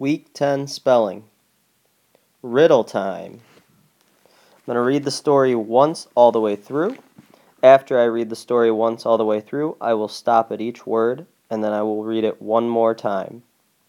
Week 10 spelling. Riddle time. I'm going to read the story once all the way through. After I read the story once all the way through, I will stop at each word, and then I will read it one more time.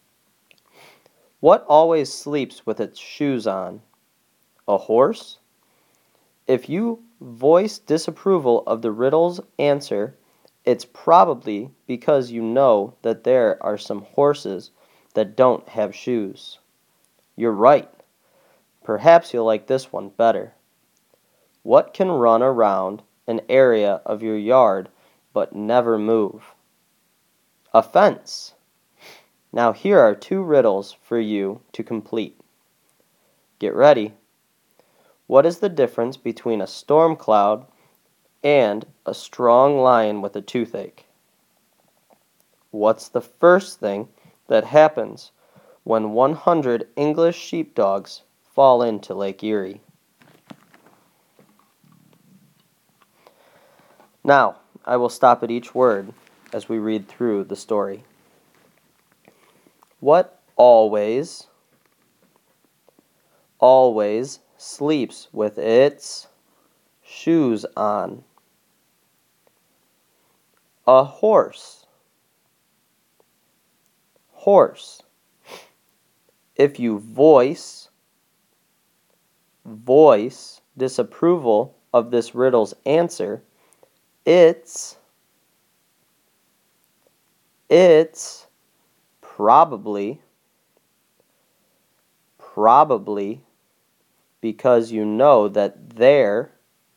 What always sleeps with its shoes on? A horse? If you voice disapproval of the riddle's answer, it's probably because you know that there are some horses that don't have shoes. You're right. Perhaps you'll like this one better. What can run around an area of your yard but never move? A fence. Now here are two riddles for you to complete. Get ready. What is the difference between a storm cloud and a strong lion with a toothache? What's the first thing that happens when 100 English sheepdogs fall into Lake Erie? Now, I will stop at each word as we read through the story. What always sleeps with its shoes on? A horse. Horse. If you voice disapproval of this riddle's answer, it's probably because you know that there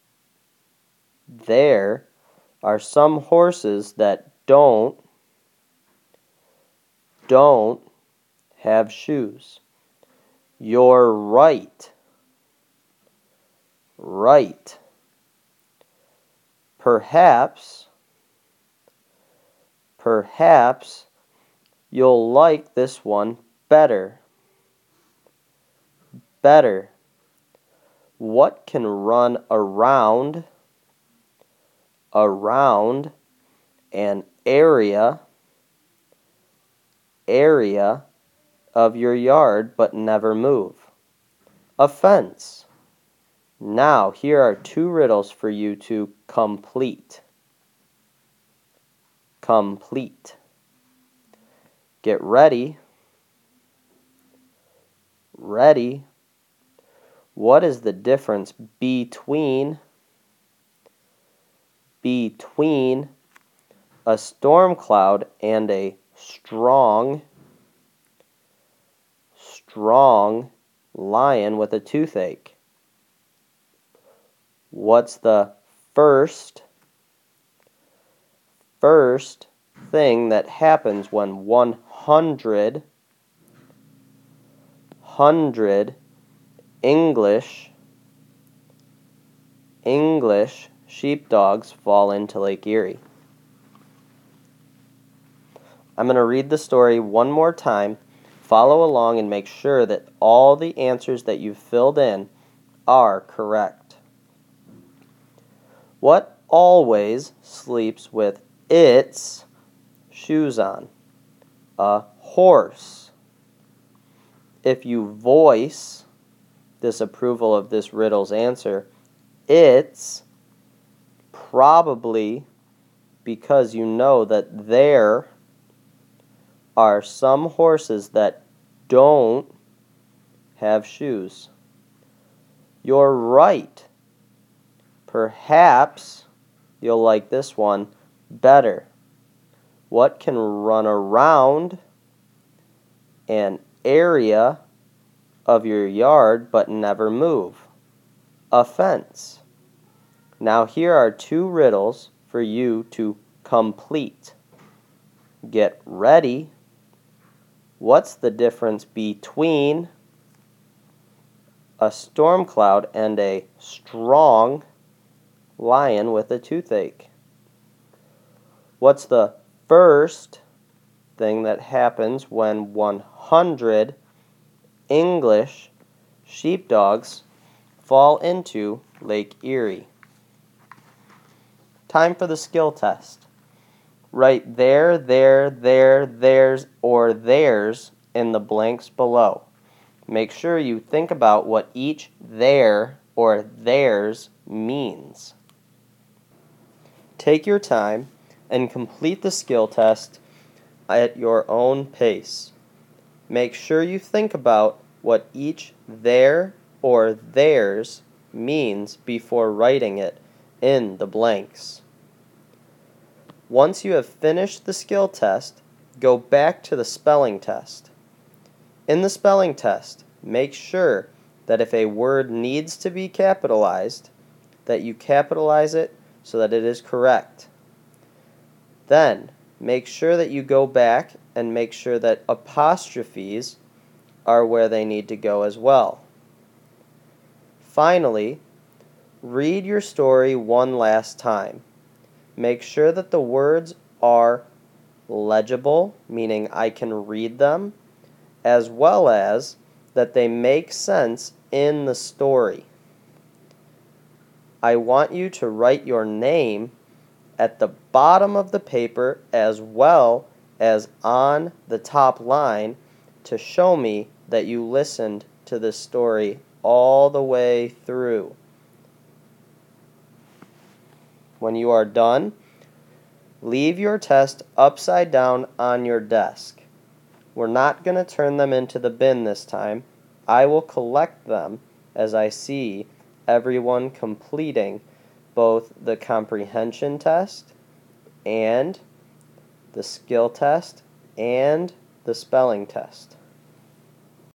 are some horses that don't have shoes. You're right. Right. Perhaps you'll like this one better. Better. What can run around an area of your yard but never move? A fence. Now, here are two riddles for you to complete. Complete. Get ready. Ready. What is the difference between a storm cloud and a strong lion with a toothache? What's the first thing that happens when 100 English sheepdogs fall into Lake Erie? I'm going to read the story one more time. Follow along and make sure that all the answers that you've filled in are correct. What always sleeps with its shoes on? A horse. If you voice disapproval of this riddle's answer, it's probably because you know that there are some horses that don't have shoes. You're right. Perhaps you'll like this one better. What can run around an area of your yard but never move? A fence. Now here are two riddles for you to complete. Get ready. What's the difference between a storm cloud and a strong lion with a toothache? What's the first thing that happens when 100 English sheepdogs fall into Lake Erie? Time for the skill test. Write there's, or theirs in the blanks below. Make sure you think about what each their or theirs means. Take your time and complete the skill test at your own pace. Make sure you think about what each their or theirs means before writing it in the blanks. Once you have finished the skill test, go back to the spelling test. In the spelling test, make sure that if a word needs to be capitalized, that you capitalize it so that it is correct. Then, make sure that you go back and make sure that apostrophes are where they need to go as well. Finally, read your story one last time. Make sure that the words are legible, meaning I can read them, as well as that they make sense in the story. I want you to write your name at the bottom of the paper as well as on the top line to show me that you listened to this story all the way through. When you are done, leave your test upside down on your desk. We're not going to turn them into the bin this time. I will collect them as I see everyone completing both the comprehension test and the skill test and the spelling test.